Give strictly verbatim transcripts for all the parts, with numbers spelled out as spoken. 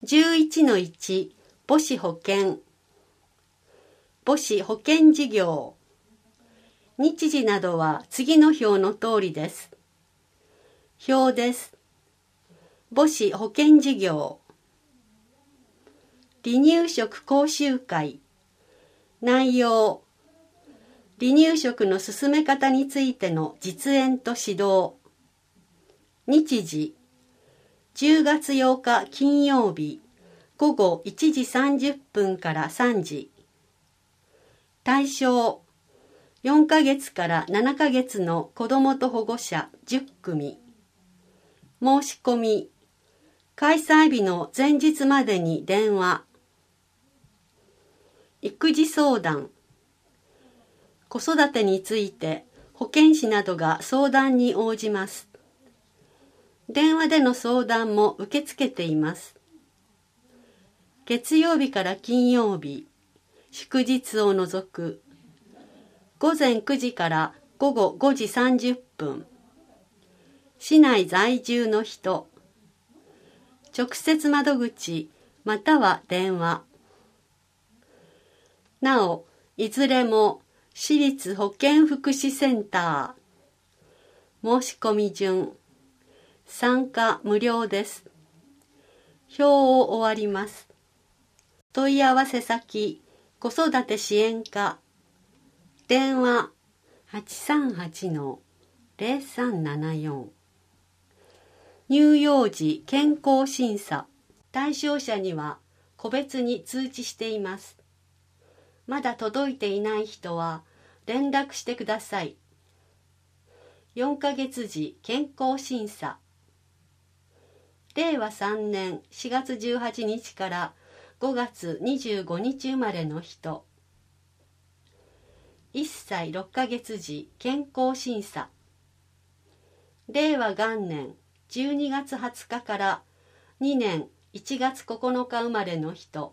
じゅういちのいち 母子保険母子保険事業。日時などは次の表の通りです。表です。母子保険事業。離乳食講習会。内容。離乳食の進め方についての実演と指導。日時。じゅうがつようか金曜日、ごごいちじさんじゅっぷんからさんじ。対象。よんかげつからななかげつの子どもと保護者じゅっくみ。申し込み。開催日の前日までに電話。育児相談。子育てについて保健師などが相談に応じます。電話での相談も受け付けています。月曜日から金曜日、祝日を除く。ごぜんくじからごごごじさんじゅっぷん。市内在住の人。直接窓口または電話。なお、いずれも市立保健福祉センター。申し込み順。参加無料です。表を終わります。問い合わせ先、子育て支援課。電話 はちさんはちのゼロさんななよん。乳幼児健康審査。対象者には個別に通知しています。まだ届いていない人は連絡してください。よんかげつ時健康審査。れいわさんねんしがつじゅうはちにちからごがつにじゅうごにち生まれの人。いっさいろっかげつ時健康審査。れいわ元年じゅうにがつはつかからにねんいちがつここのか生まれの人。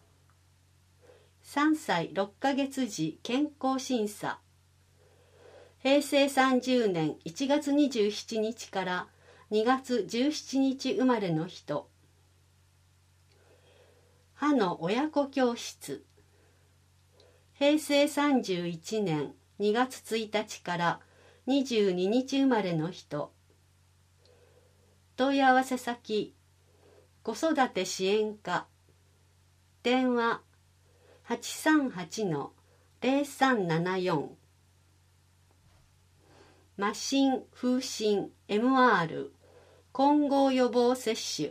さんさいろっかげつ時健康審査。へいせいさんじゅうねんいちがつにじゅうしちにちからにがつじゅうしちにち生まれの人。歯の親子教室。へいせいさんじゅういちねんにがつついたちからにじゅうににち生まれの人。問い合わせ先、子育て支援課。電話 はちさんはちのゼロさんななよん。麻疹、風疹、エムアール、混合予防接種。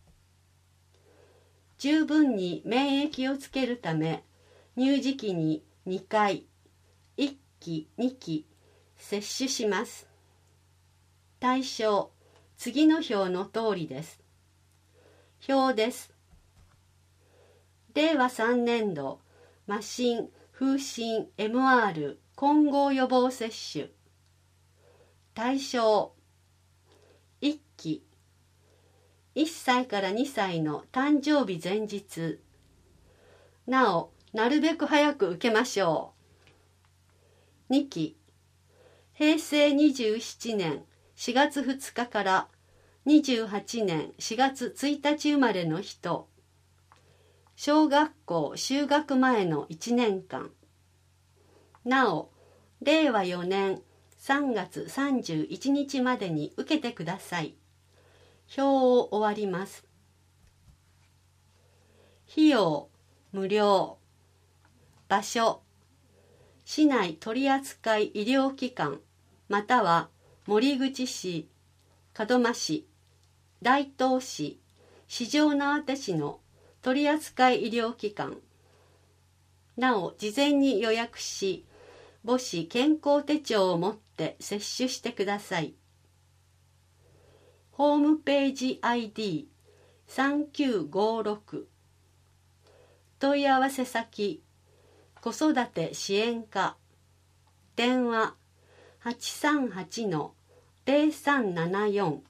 十分に免疫をつけるため、乳児期ににかい、いっき、にき、接種します。対象、次の表の通りです。表です。れいわさんねんど、麻疹、風疹、エムアール、混合予防接種。対象、いっき、いっさいからにさいの誕生日前日。なお、なるべく早く受けましょう。にき、へいせいにじゅうななねんしがつふつかからにじゅうはちねんしがつついたち生まれの人。小学校就学前のいちねんかん。なお、れいわよねんさんがつさんじゅういちにちまでに受けてください。表を終わります。費用、無料。場所、市内取扱医療機関、または守口市、門真市、大東市、四条畷市の取扱医療機関。なお、事前に予約し、母子健康手帳を持って接種してください。ホームページ アイディーさんきゅうごろく。問い合わせ先、子育て支援課。電話 はちさんはちのゼロさんななよん。